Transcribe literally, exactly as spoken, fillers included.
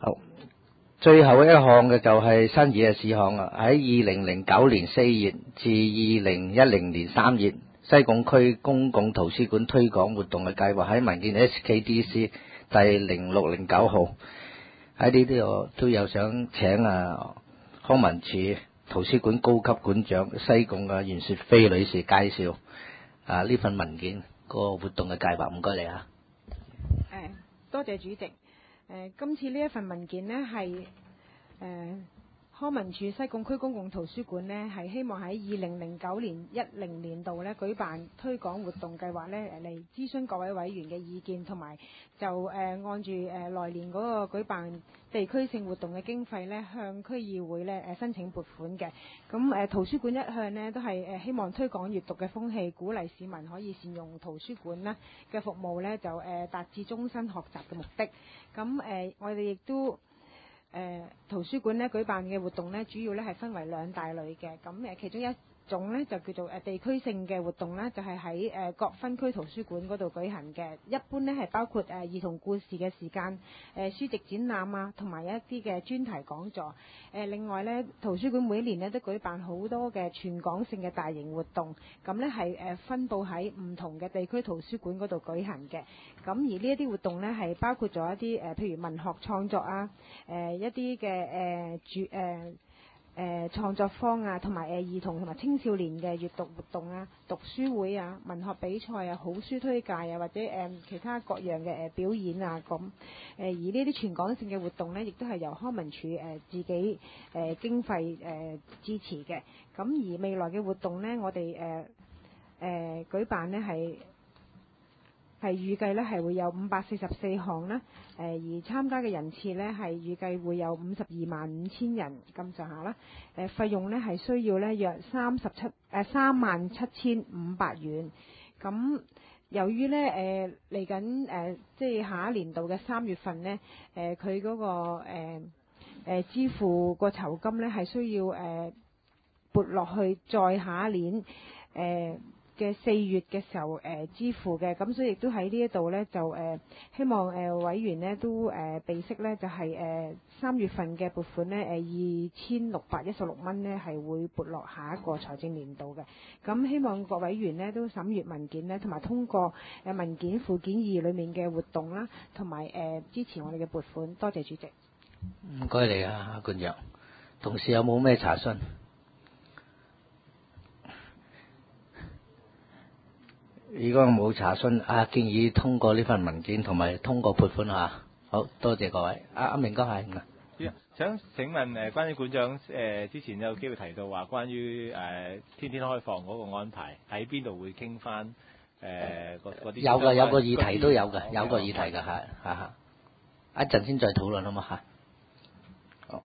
好，最後一項嘅就係新嘢嘅事項啦。喺二零零九年四月至二零一零年三月，西貢區公共圖書館推廣活動嘅計劃喺文件 S K D C 第零六零九號。喺呢啲我都有想請啊康文署圖書館高級館長西貢嘅袁雪飛女士介紹啊呢份文件個活動嘅計劃，唔該你啊。 誒，多謝主席。誒，今次呢一份文件呢係誒康文署西貢區公共圖書館呢係希望喺二零零九年一零年度呢舉辦推廣活動計劃呢嚟諮詢各位委員嘅意見，同埋就誒按住誒來年嗰個舉辦地區性活動嘅經費呢向區議會呢誒申請撥款嘅。咁誒圖書館一向呢都係誒希望推廣閱讀嘅風氣，鼓勵市民可以善用圖書館呢嘅服務呢，就誒達至終身學習嘅目的。咁誒我哋亦都誒圖書館咧舉辦嘅活動咧，主要咧係分為兩大類嘅。咁誒其中一種咧就叫做誒地區性嘅活動啦，就係喺誒各分區圖書館嗰度舉行嘅。一般咧係包括誒兒童故事嘅時間、誒書籍展覽啊，同埋一啲嘅專題講座。誒另外咧，圖書館每一年咧都舉辦好多嘅全港性嘅大型活動，咁咧係誒分佈喺唔同嘅地區圖書館嗰度舉行嘅。咁而呢一啲活動咧係包括咗一啲誒譬如文學創作啊，誒一啲嘅誒主誒誒創作坊啊，同埋誒兒童同埋青少年嘅閱讀活動啊、讀書會啊、文學比賽啊、好書推介啊，或者誒其他各樣嘅誒表演啊咁。誒而呢啲全港性嘅活動咧，亦都係由康文署誒自己誒經費誒支持嘅。咁而未來嘅活動咧，我哋誒誒舉辦咧係係預計咧係會有五百四十四項啦，誒而參加嘅人次咧係預計會有五十二萬五千人咁上下啦，誒費用咧係需要咧約三十七誒三萬七千五百元。咁由於咧誒嚟緊誒即係下一年度嘅三月份咧，誒佢嗰個誒、呃呃、支付個酬金咧係需要誒撥落去再下一年誒。呃嘅四月嘅時候誒、呃、支付嘅，咁所以亦都喺呢一度咧就誒、呃、希望誒、呃、委員呢都誒備悉咧就係誒三月份嘅撥款咧誒二千六百一十六蚊咧係會撥落下一個財政年度嘅。咁希望各委員呢都審閱文件呢，同埋通過誒文件附件二裏面嘅活動啦，同埋誒支持我哋嘅撥款。多謝主席。 唔該你啊，館長。同事有冇咩查詢？如果冇查詢，啊建議通過呢份文件同埋通過撥款嚇。好多謝各位。阿阿明哥係唔該。 想請問誒，關於館長誒之前有機會提到話，關於誒天天開放嗰個安排喺邊度會傾翻誒嗰啲？ 有嘅，有個議題都有嘅，有個議題嘅係嚇嚇。一陣先再討論好嘛嚇。